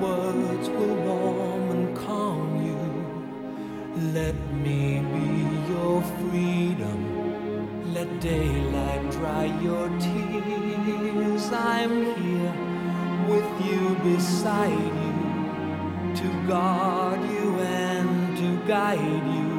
words will warm and calm you. Let me be your freedom. Let daylight dry your tears. I'm here with you, beside you, to guard you and to guide you.